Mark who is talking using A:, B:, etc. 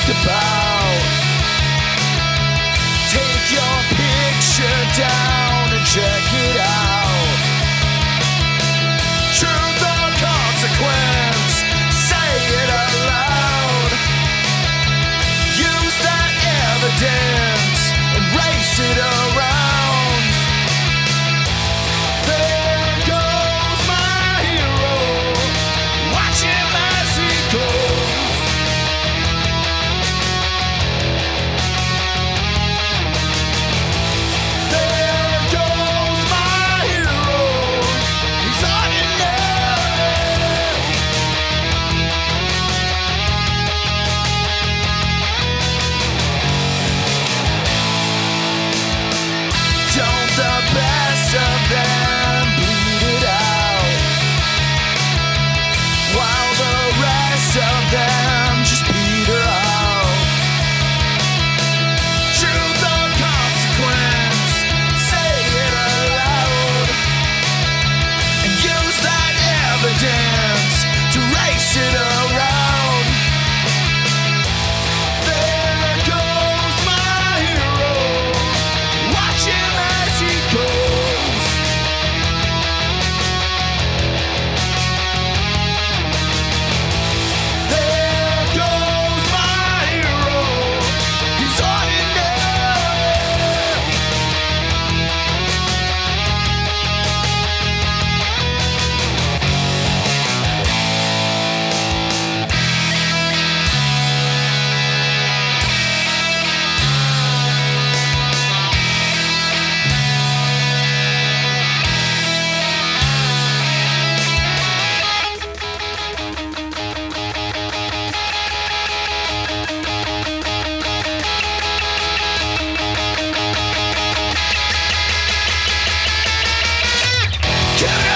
A: talked about. Take your picture down and check it out. Truth or consequence, say it out loud. Use that evidence and race it around. There goes my hero, watch him as he goes. There goes my hero, he's ordinary. Don't the best of them bleed it out, while the rest of them just peter out. Truth or consequence, say it aloud, and use that evidence to race it around. There goes my hero, watch him as he goes. There goes my hero, he's ordinary. Can